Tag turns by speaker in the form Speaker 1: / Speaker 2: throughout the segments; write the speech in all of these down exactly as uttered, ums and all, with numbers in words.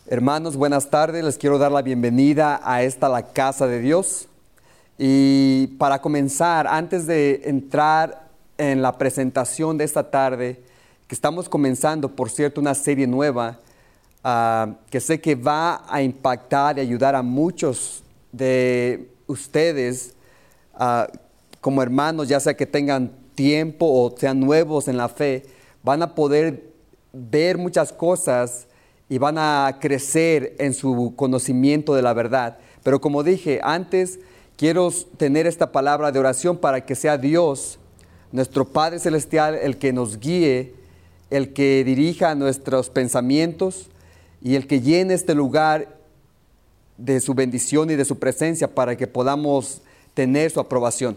Speaker 1: Hermanos, buenas tardes. Les quiero dar la bienvenida a esta, la casa de Dios. Y para comenzar, antes de entrar en la presentación de esta tarde, que estamos comenzando, por cierto, una serie nueva, uh, que sé que va a impactar y ayudar a muchos de ustedes, uh, como hermanos, ya sea que tengan tiempo o sean nuevos en la fe, van a poder ver muchas cosas y van a crecer en su conocimiento de la verdad. Pero como dije antes, quiero tener esta palabra de oración para que sea Dios, nuestro Padre Celestial, el que nos guíe, el que dirija nuestros pensamientos y el que llene este lugar de su bendición y de su presencia para que podamos tener su aprobación.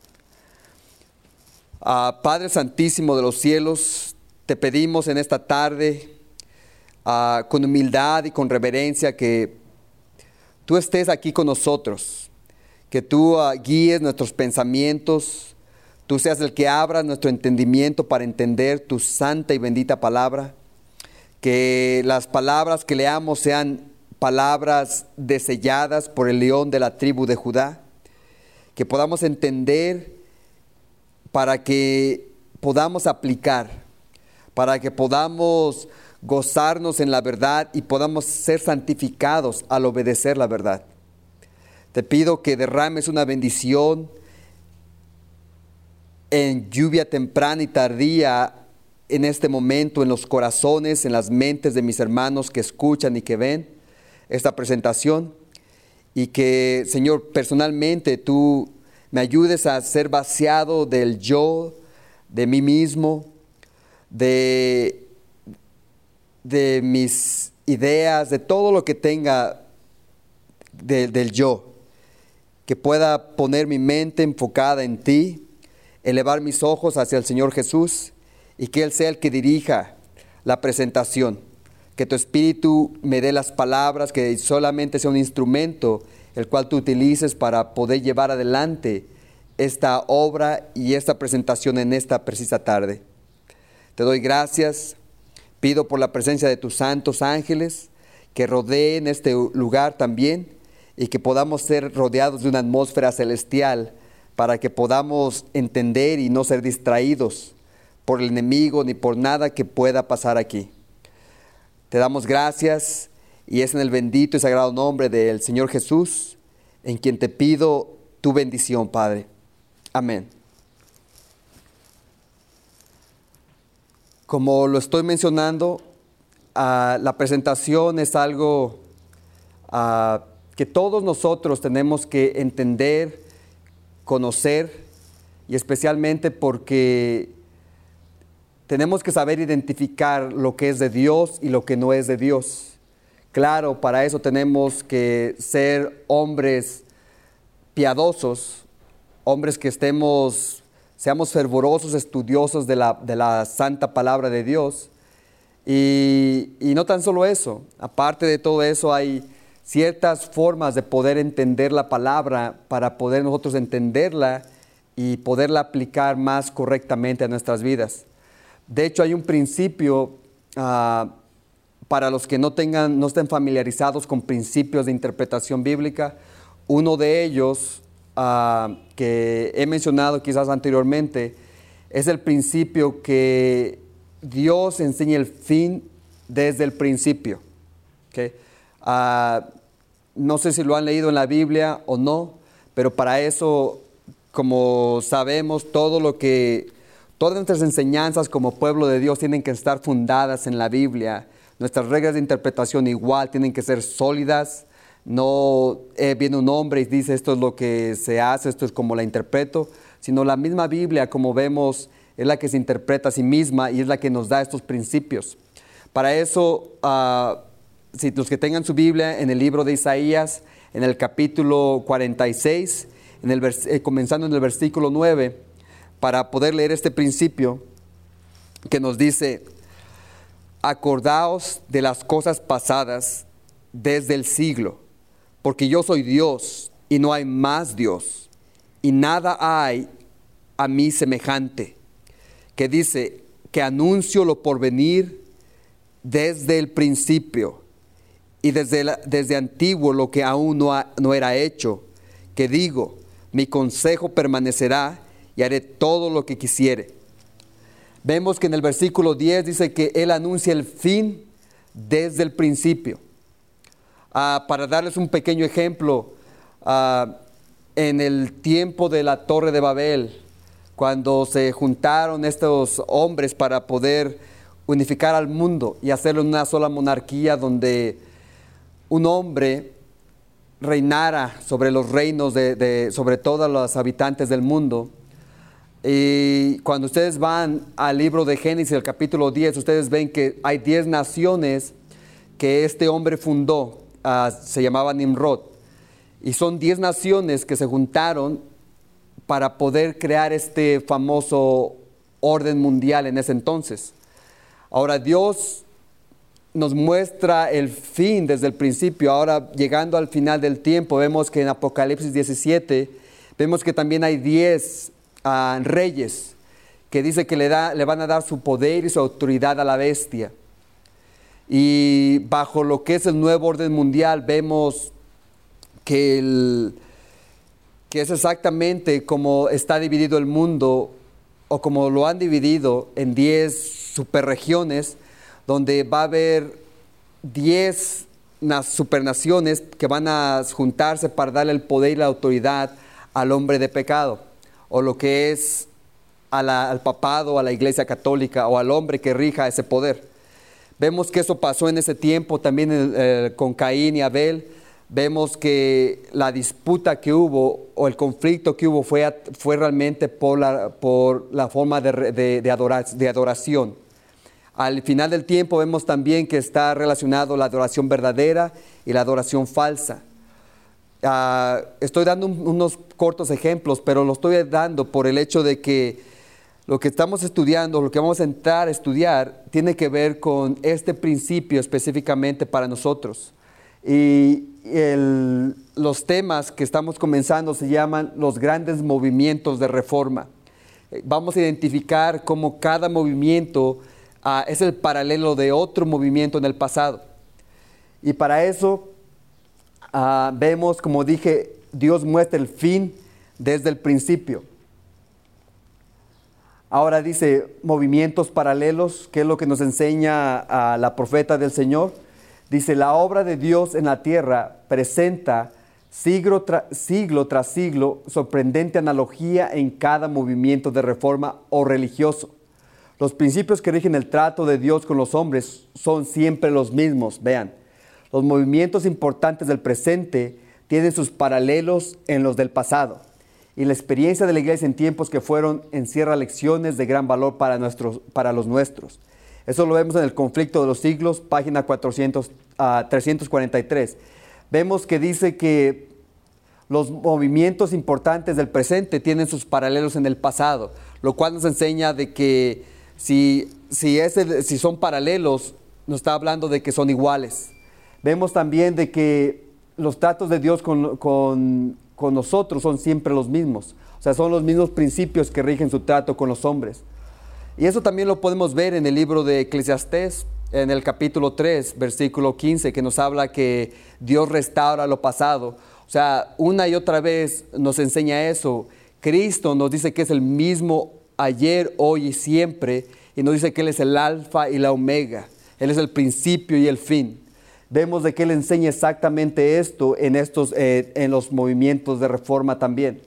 Speaker 1: Uh, Padre Santísimo de los cielos, te pedimos en esta tarde, Uh, con humildad y con reverencia, que tú estés aquí con nosotros, que tú uh, guíes nuestros pensamientos, tú seas el que abra nuestro entendimiento para entender tu santa y bendita palabra, que las palabras que leamos sean palabras deselladas por el león de la tribu de Judá, que podamos entender para que podamos aplicar, para que podamos gozarnos en la verdad y podamos ser santificados al obedecer la verdad. Te pido que derrames una bendición en lluvia temprana y tardía en este momento en los corazones, en las mentes de mis hermanos que escuchan y que ven esta presentación, y que, Señor, personalmente tú me ayudes a ser vaciado del yo, de mí mismo, de de mis ideas, de todo lo que tenga de, del yo, que pueda poner mi mente enfocada en ti, elevar mis ojos hacia el Señor Jesús y que Él sea el que dirija la presentación, que tu Espíritu me dé las palabras, que solamente sea un instrumento el cual tú utilices para poder llevar adelante esta obra y esta presentación en esta precisa tarde. Te doy gracias. Pido por la presencia de tus santos ángeles que rodeen este lugar también y que podamos ser rodeados de una atmósfera celestial para que podamos entender y no ser distraídos por el enemigo ni por nada que pueda pasar aquí. Te damos gracias y es en el bendito y sagrado nombre del Señor Jesús en quien te pido tu bendición, Padre. Amén. Como lo estoy mencionando, uh, la presentación es algo uh, que todos nosotros tenemos que entender, conocer, y especialmente porque tenemos que saber identificar lo que es de Dios y lo que no es de Dios. Claro, para eso tenemos que ser hombres piadosos, hombres que estemos... seamos fervorosos estudiosos de la, de la santa palabra de Dios. Y, y no tan solo eso, aparte de todo eso hay ciertas formas de poder entender la palabra para poder nosotros entenderla y poderla aplicar más correctamente a nuestras vidas. De hecho, hay un principio uh, para los que no, tengan, no estén familiarizados con principios de interpretación bíblica. Uno de ellos Uh, que he mencionado quizás anteriormente, es el principio que Dios enseña el fin desde el principio. ¿Okay? Uh, no sé si lo han leído en la Biblia o no, pero para eso, como sabemos, todo lo que, todas nuestras enseñanzas como pueblo de Dios tienen que estar fundadas en la Biblia. Nuestras reglas de interpretación igual tienen que ser sólidas. No eh, viene un hombre y dice esto es lo que se hace, esto es como la interpreto, sino la misma Biblia, como vemos, es la que se interpreta a sí misma y es la que nos da estos principios. Para eso, uh, si los que tengan su Biblia en el libro de Isaías, en el capítulo cuarenta y seis, en el vers- eh, comenzando en el versículo nueve, para poder leer este principio que nos dice: acordaos de las cosas pasadas desde el siglo, porque yo soy Dios y no hay más Dios, y nada hay a mí semejante. Que dice que anuncio lo por venir desde el principio, y desde, la, desde antiguo lo que aún no, ha, no era hecho, que digo, mi consejo permanecerá y haré todo lo que quisiere. Vemos que en el versículo diez dice que Él anuncia el fin desde el principio. Uh, para darles un pequeño ejemplo, uh, en el tiempo de la Torre de Babel, cuando se juntaron estos hombres para poder unificar al mundo y hacerlo en una sola monarquía donde un hombre reinara sobre los reinos de, de sobre todos los habitantes del mundo. Y cuando ustedes van al libro de Génesis, el capítulo diez, ustedes ven que hay diez naciones que este hombre fundó, uh, se llamaba Nimrod. Y son diez naciones que se juntaron para poder crear este famoso orden mundial en ese entonces. Ahora Dios nos muestra el fin desde el principio. Ahora, llegando al final del tiempo, vemos que en Apocalipsis diecisiete, vemos que también hay diez uh, reyes que dice que le, da, le van a dar su poder y su autoridad a la bestia. Y bajo lo que es el nuevo orden mundial, vemos que, el, que es exactamente como está dividido el mundo, o como lo han dividido en diez superregiones, donde va a haber diez supernaciones que van a juntarse para darle el poder y la autoridad al hombre de pecado, o lo que es a la, al papado, a la iglesia católica, o al hombre que rija ese poder. Vemos que eso pasó en ese tiempo también eh, con Caín y Abel. Vemos que la disputa que hubo o el conflicto que hubo fue, fue realmente por la, por la forma de, de, de, adorar, de adoración. Al final del tiempo vemos también que está relacionado la adoración verdadera y la adoración falsa. Uh, estoy dando un, unos cortos ejemplos, pero lo estoy dando por el hecho de que lo que estamos estudiando, lo que vamos a entrar a estudiar, tiene que ver con este principio específicamente para nosotros. Y el, los temas que estamos comenzando se llaman los grandes movimientos de reforma. Vamos a identificar cómo cada movimiento uh, es el paralelo de otro movimiento en el pasado. Y para eso uh, vemos, como dije, Dios muestra el fin desde el principio. Ahora dice movimientos paralelos, que es lo que nos enseña a la profeta del Señor. Dice, la obra de Dios en la tierra presenta siglo, tra siglo tras siglo sorprendente analogía en cada movimiento de reforma o religioso. Los principios que rigen el trato de Dios con los hombres son siempre los mismos. Vean, los movimientos importantes del presente tienen sus paralelos en los del pasado. Y la experiencia de la iglesia en tiempos que fueron encierra lecciones de gran valor para, nuestros, para los nuestros. Eso lo vemos en el conflicto de los siglos, página cuatrocientos, uh, trescientos cuarenta y tres. Vemos que dice que los movimientos importantes del presente tienen sus paralelos en el pasado, lo cual nos enseña de que si, si, ese, si son paralelos, nos está hablando de que son iguales. Vemos también de que los tratos de Dios con, con, con nosotros son siempre los mismos. O sea, son los mismos principios que rigen su trato con los hombres. Y eso también lo podemos ver en el libro de Eclesiastés, en el capítulo tres, versículo quince, que nos habla que Dios restaura lo pasado. O sea, una y otra vez nos enseña eso. Cristo nos dice que es el mismo ayer, hoy y siempre, y nos dice que Él es el alfa y la omega. Él es el principio y el fin. Vemos de que Él enseña exactamente esto en, estos, eh, en los movimientos de reforma también.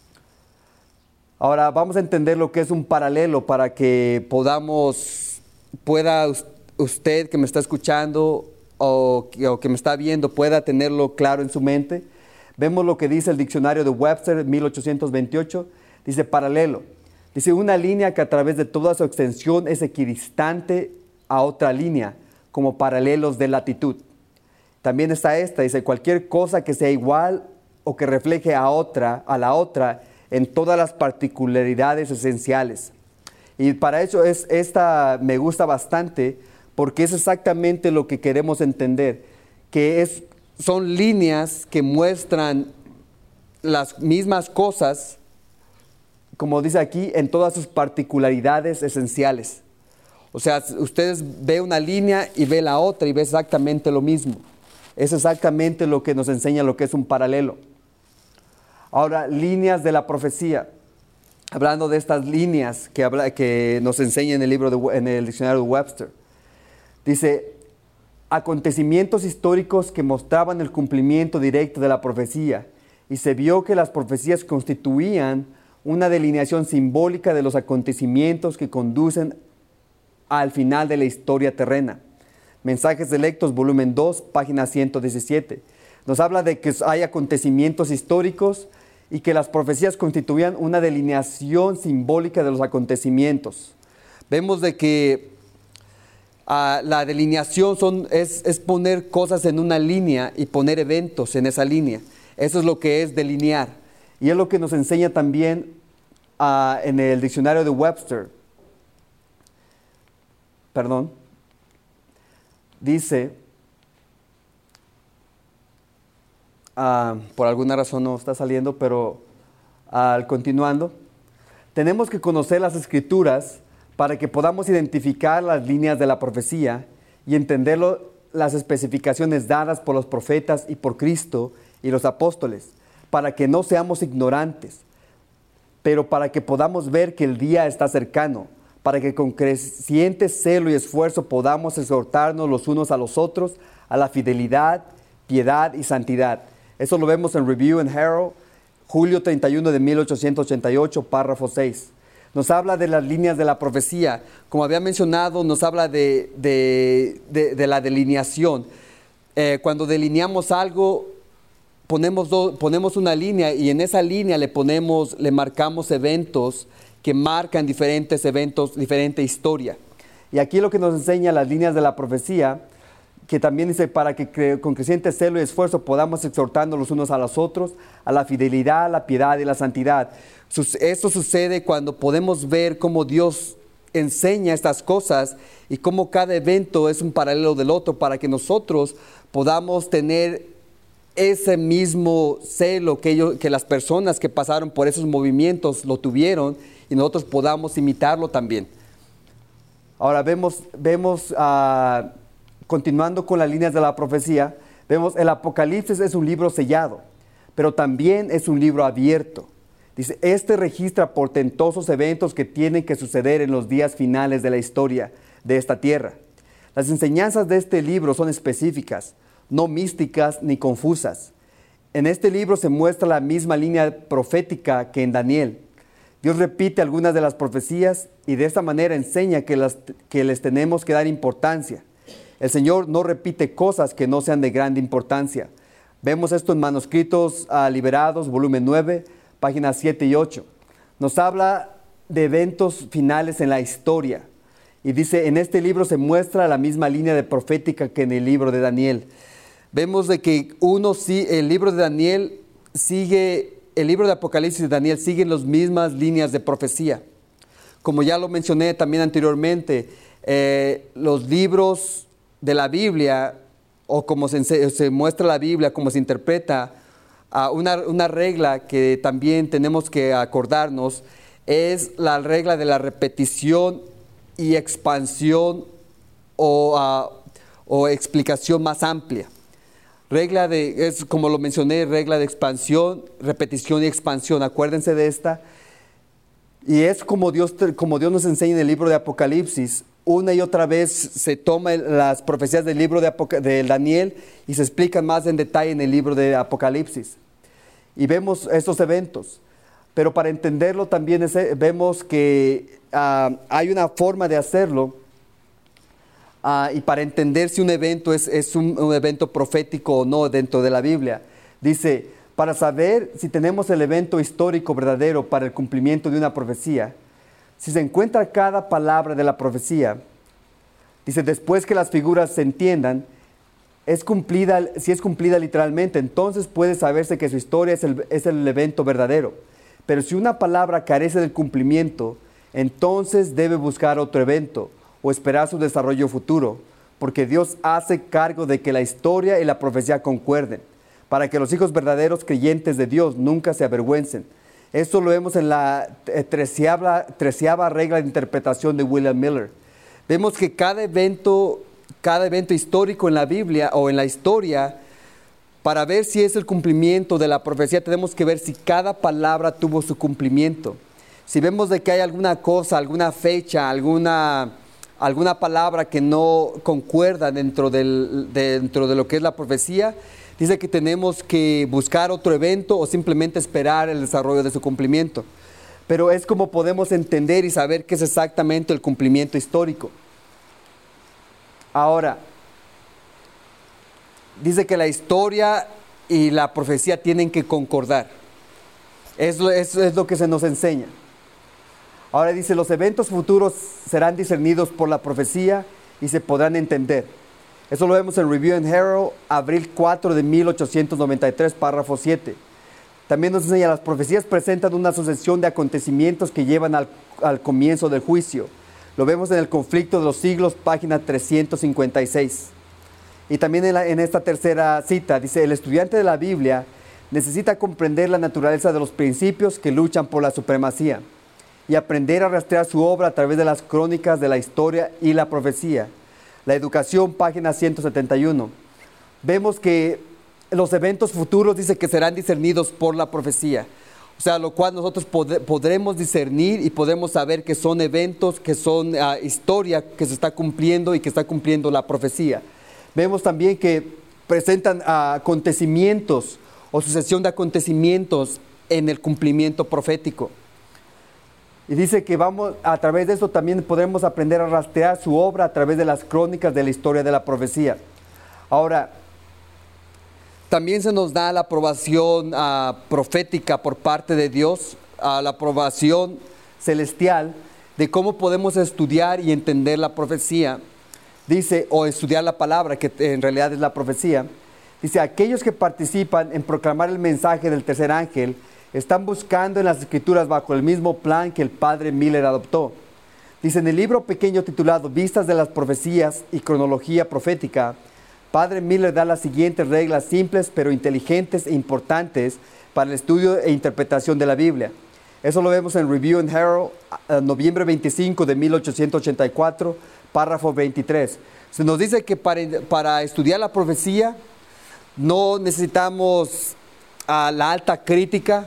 Speaker 1: Ahora vamos a entender lo que es un paralelo para que podamos, pueda usted que me está escuchando o que, o que me está viendo, pueda tenerlo claro en su mente. Vemos lo que dice el diccionario de Webster, mil ochocientos veintiocho. Dice paralelo. Dice una línea que a través de toda su extensión es equidistante a otra línea, como paralelos de latitud. También está esta, dice cualquier cosa que sea igual o que refleje a otra, a la otra, en todas las particularidades esenciales. Y para eso es, esta me gusta bastante, porque es exactamente lo que queremos entender, que es, son líneas que muestran las mismas cosas, como dice aquí, en todas sus particularidades esenciales. O sea, ustedes ven una línea y ven la otra y ven exactamente lo mismo. Es exactamente lo que nos enseña lo que es un paralelo. Ahora, líneas de la profecía. Hablando de estas líneas que, habla, que nos enseña en el libro de, en el diccionario de Webster. Dice, acontecimientos históricos que mostraban el cumplimiento directo de la profecía, y se vio que las profecías constituían una delineación simbólica de los acontecimientos que conducen al final de la historia terrena. Mensajes Selectos, volumen dos, página ciento diecisiete. Nos habla de que hay acontecimientos históricos y que las profecías constituían una delineación simbólica de los acontecimientos. Vemos de que uh, la delineación son, es, es poner cosas en una línea y poner eventos en esa línea. Eso es lo que es delinear. Y es lo que nos enseña también uh, en el diccionario de Webster. Perdón. Dice, uh, por alguna razón no está saliendo, pero uh, continuando, tenemos que conocer las Escrituras para que podamos identificar las líneas de la profecía y entender lo, las especificaciones dadas por los profetas y por Cristo y los apóstoles, para que no seamos ignorantes, pero para que podamos ver que el día está cercano, para que con creciente celo y esfuerzo podamos exhortarnos los unos a los otros a la fidelidad, piedad y santidad. Eso lo vemos en Review and Herald, julio treinta y uno de mil ochocientos ochenta y ocho, párrafo seis. Nos habla de las líneas de la profecía. Como había mencionado, nos habla de, de, de, de la delineación. Eh, cuando delineamos algo, ponemos, do, ponemos una línea y en esa línea le ponemos, le marcamos eventos que marcan diferentes eventos, diferente historia. Y aquí lo que nos enseña las líneas de la profecía, que también dice, para que con creciente celo y esfuerzo podamos exhortando los unos a los otros, a la fidelidad, la piedad y la santidad. Esto sucede cuando podemos ver cómo Dios enseña estas cosas y cómo cada evento es un paralelo del otro, para que nosotros podamos tener ese mismo celo que, ellos, que las personas que pasaron por esos movimientos lo tuvieron, y nosotros podamos imitarlo también. Ahora vemos, vemos uh, continuando con las líneas de la profecía, vemos el Apocalipsis es un libro sellado, pero también es un libro abierto. Dice, este registra portentosos eventos que tienen que suceder en los días finales de la historia de esta tierra. Las enseñanzas de este libro son específicas, no místicas ni confusas. En este libro se muestra la misma línea profética que en Daniel. Dios repite algunas de las profecías y de esta manera enseña que, las, que les tenemos que dar importancia. El Señor no repite cosas que no sean de grande importancia. Vemos esto en Manuscritos uh, Liberados, volumen nueve, páginas siete y ocho. Nos habla de eventos finales en la historia. Y dice, en este libro se muestra la misma línea de profética que en el libro de Daniel. Vemos de que uno sí, el libro de Daniel sigue... El libro de Apocalipsis de Daniel sigue las mismas líneas de profecía. Como ya lo mencioné también anteriormente, eh, los libros de la Biblia, o como se, se muestra la Biblia, como se interpreta, uh, una, una regla que también tenemos que acordarnos, es la regla de la repetición y expansión o, uh, o explicación más amplia. Regla de, es como lo mencioné, regla de expansión, repetición y expansión. Acuérdense de esta. Y es como Dios, como Dios nos enseña en el libro de Apocalipsis. Una y otra vez se toman las profecías del libro de, Apoc- de Daniel y se explican más en detalle en el libro de Apocalipsis. Y vemos estos eventos. Pero para entenderlo también es, vemos que uh, hay una forma de hacerlo. Uh, y para entender si un evento es, es un, un evento profético o no dentro de la Biblia. Dice, para saber si tenemos el evento histórico verdadero para el cumplimiento de una profecía, si se encuentra cada palabra de la profecía, dice, después que las figuras se entiendan, es cumplida, si es cumplida literalmente, entonces puede saberse que su historia es el, es el evento verdadero. Pero si una palabra carece del cumplimiento, entonces debe buscar otro evento o esperar su desarrollo futuro, porque Dios hace cargo de que la historia y la profecía concuerden, para que los hijos verdaderos creyentes de Dios nunca se avergüencen. Esto lo vemos en la treceava, treceava regla de interpretación de William Miller. Vemos que cada evento, cada evento histórico en la Biblia o en la historia Para ver si es el cumplimiento de la profecía, tenemos que ver si cada palabra tuvo su cumplimiento. Si vemos de que hay alguna cosa, alguna fecha, alguna, alguna palabra que no concuerda dentro, del, dentro de lo que es la profecía, dice que tenemos que buscar otro evento o simplemente esperar el desarrollo de su cumplimiento. Pero es como podemos entender y saber qué es exactamente el cumplimiento histórico. Ahora, dice que la historia y la profecía tienen que concordar. Eso, eso es lo que se nos enseña. Ahora dice, los eventos futuros serán discernidos por la profecía y se podrán entender. Eso lo vemos en Review and Herald, abril cuatro de mil ochocientos noventa y tres, párrafo siete. También nos enseña, las profecías presentan una sucesión de acontecimientos que llevan al, al comienzo del juicio. Lo vemos en el conflicto de los siglos, página trescientos cincuenta y seis. Y también en, la, en esta tercera cita, dice, el estudiante de la Biblia necesita comprender la naturaleza de los principios que luchan por la supremacía y aprender a rastrear su obra a través de las crónicas de la historia y la profecía. La educación, página ciento setenta y uno. Vemos que los eventos futuros dice que serán discernidos por la profecía. O sea, lo cual nosotros pod podremos discernir y podemos saber que son eventos, que son uh, historia que se está cumpliendo y que está cumpliendo la profecía. Vemos también que presentan uh, acontecimientos o sucesión de acontecimientos en el cumplimiento profético. Y dice que vamos, a través de eso también podremos aprender a rastrear su obra a través de las crónicas de la historia de la profecía. Ahora, también se nos da la aprobación uh, profética por parte de Dios, uh, la aprobación celestial de cómo podemos estudiar y entender la profecía. Dice, o estudiar la palabra, que en realidad es la profecía. Dice, aquellos que participan en proclamar el mensaje del tercer ángel están buscando en las escrituras bajo el mismo plan que el padre Miller adoptó. Dice, en el libro pequeño titulado Vistas de las Profecías y Cronología Profética, padre Miller da las siguientes reglas simples pero inteligentes e importantes para el estudio e interpretación de la Biblia. Eso lo vemos en Review and Herald, uh, noviembre veinticinco de mil ochocientos ochenta y cuatro, párrafo veintitrés. Se nos dice que para, para estudiar la profecía no necesitamos uh, la alta crítica,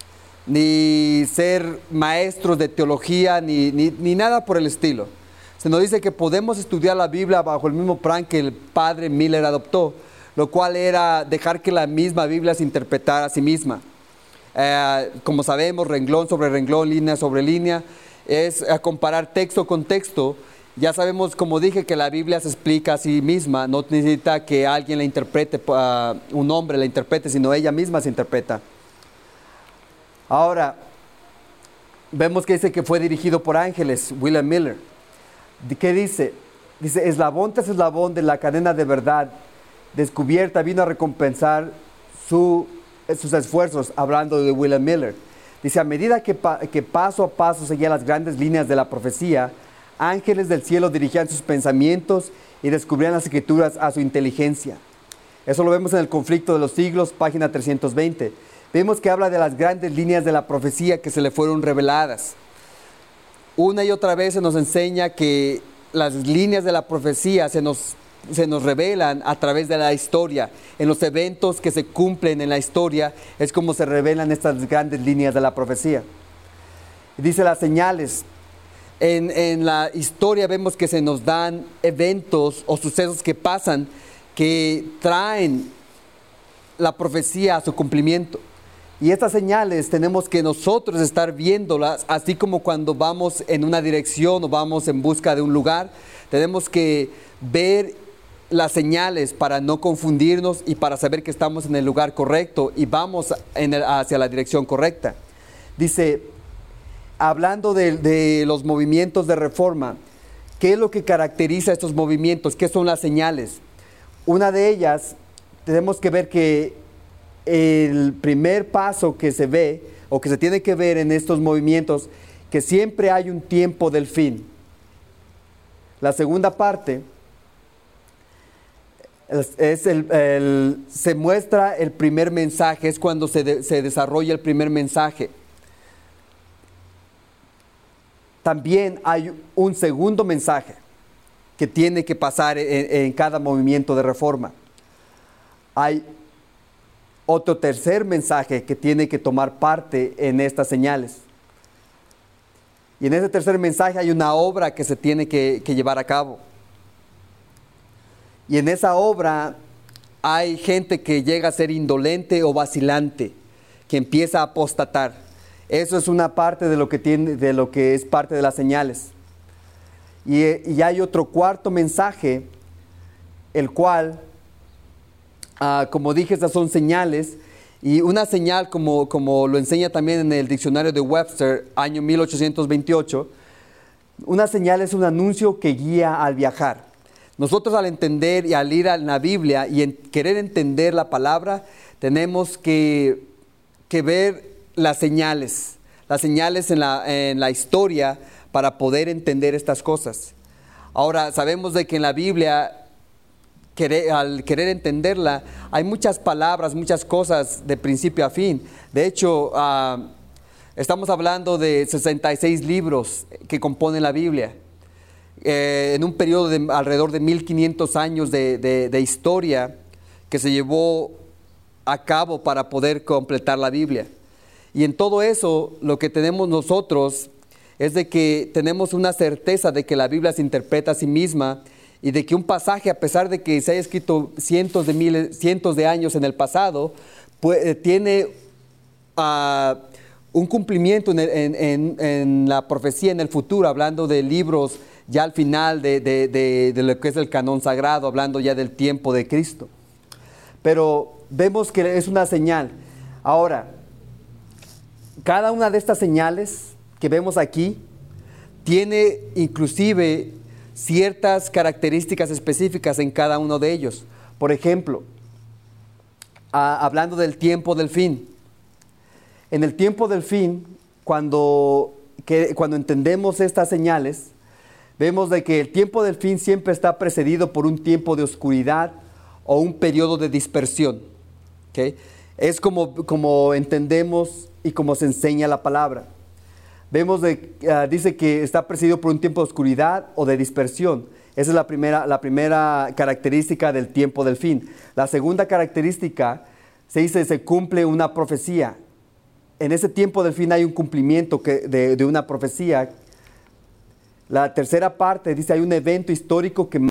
Speaker 1: ni ser maestros de teología, ni, ni, ni nada por el estilo. Se nos dice que podemos estudiar la Biblia bajo el mismo plan que el padre Miller adoptó, lo cual era dejar que la misma Biblia se interpretara a sí misma. Eh, como sabemos, renglón sobre renglón, línea sobre línea, es a comparar texto con texto. Ya sabemos, como dije, que la Biblia se explica a sí misma, no necesita que alguien la interprete, uh, un hombre la interprete, sino ella misma se interpreta. Ahora, vemos que dice que fue dirigido por ángeles, William Miller. ¿Qué dice? Dice, eslabón tras eslabón de la cadena de verdad descubierta vino a recompensar su, sus esfuerzos, hablando de William Miller. Dice, a medida que, pa, que paso a paso seguía las grandes líneas de la profecía, ángeles del cielo dirigían sus pensamientos y descubrían las escrituras a su inteligencia. Eso lo vemos en el conflicto de los siglos, página trescientos veinte. Vemos que habla de las grandes líneas de la profecía que se le fueron reveladas. Una y otra vez se nos enseña que las líneas de la profecía se nos, se nos revelan a través de la historia. En los eventos que se cumplen en la historia es como se revelan estas grandes líneas de la profecía. Dice las señales. En, en la historia vemos que se nos dan eventos o sucesos que pasan que traen la profecía a su cumplimiento. Y estas señales tenemos que nosotros estar viéndolas, así como cuando vamos en una dirección o vamos en busca de un lugar, tenemos que ver las señales para no confundirnos y para saber que estamos en el lugar correcto y vamos en el, hacia la dirección correcta. Dice, hablando de, de los movimientos de reforma, ¿qué es lo que caracteriza estos movimientos? ¿Qué son las señales? Una de ellas, tenemos que ver que el primer paso que se ve o que se tiene que ver en estos movimientos, que siempre hay un tiempo del fin. La segunda parte es, es el, el, se muestra el primer mensaje, es cuando se, de, se desarrolla el primer mensaje. También hay un segundo mensaje que tiene que pasar en, en cada movimiento de reforma. Hay otro tercer mensaje que tiene que tomar parte en estas señales. Y en ese tercer mensaje hay una obra que se tiene que, que llevar a cabo. Y en esa obra hay gente que llega a ser indolente o vacilante, que empieza a apostatar. Eso es una parte de lo que, tiene, de lo que es parte de las señales. Y, y hay otro cuarto mensaje, el cual, uh, como dije, estas son señales. Y una señal, como, como lo enseña también en el diccionario de Webster, año mil ochocientos veintiocho, una señal es un anuncio que guía al viajar. Nosotros al entender y al ir a la Biblia y en querer entender la palabra, tenemos que, que ver las señales, las señales en la, en la historia para poder entender estas cosas. Ahora, sabemos de que en la Biblia, Querer, al querer entenderla, hay muchas palabras, muchas cosas de principio a fin. De hecho, uh, estamos hablando de sesenta y seis libros que componen la Biblia. Eh, en un periodo de alrededor de mil quinientos años de, de, de historia que se llevó a cabo para poder completar la Biblia. Y en todo eso, lo que tenemos nosotros es de que tenemos una certeza de que la Biblia se interpreta a sí misma, y de que un pasaje, a pesar de que se haya escrito cientos de miles, cientos de años en el pasado, pues, tiene uh, un cumplimiento en, el, en, en, en la profecía en el futuro, hablando de libros ya al final de, de, de, de lo que es el canon sagrado, hablando ya del tiempo de Cristo. Pero vemos que es una señal. Ahora, cada una de estas señales que vemos aquí tiene inclusive ciertas características específicas en cada uno de ellos. Por ejemplo, a, hablando del tiempo del fin. En el tiempo del fin, cuando, que, cuando entendemos estas señales, vemos de que el tiempo del fin siempre está precedido por un tiempo de oscuridad o un periodo de dispersión. ¿Okay? Es como, como entendemos y como se enseña la palabra. Vemos, de, uh, dice que está precedido por un tiempo de oscuridad o de dispersión. Esa es la primera, la primera característica del tiempo del fin. La segunda característica, se dice, se cumple una profecía. En ese tiempo del fin hay un cumplimiento que, de, de una profecía. La tercera parte dice, hay un evento histórico que